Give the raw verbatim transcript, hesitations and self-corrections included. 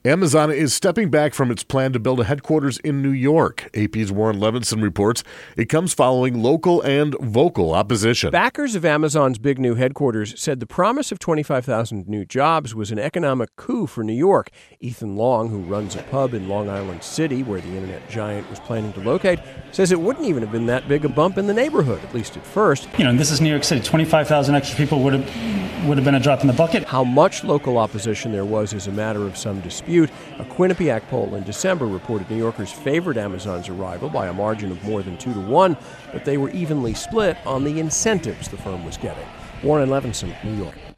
Amazon is stepping back from its plan to build a headquarters in New York. A P's Warren Levinson reports it comes following local and vocal opposition. Backers of Amazon's big new headquarters said the promise of twenty-five thousand new jobs was an economic coup for New York. Ethan Long, who runs a pub in Long Island City, where the internet giant was planning to locate, says it wouldn't even have been that big a bump in the neighborhood, at least at first. You know, this is New York City. twenty-five thousand extra people would have would have been a drop in the bucket. How much local opposition there was is a matter of some dispute. A Quinnipiac poll in December reported New Yorkers favored Amazon's arrival by a margin of more than two to one, but they were evenly split on the incentives the firm was getting. Warren Levinson, New York.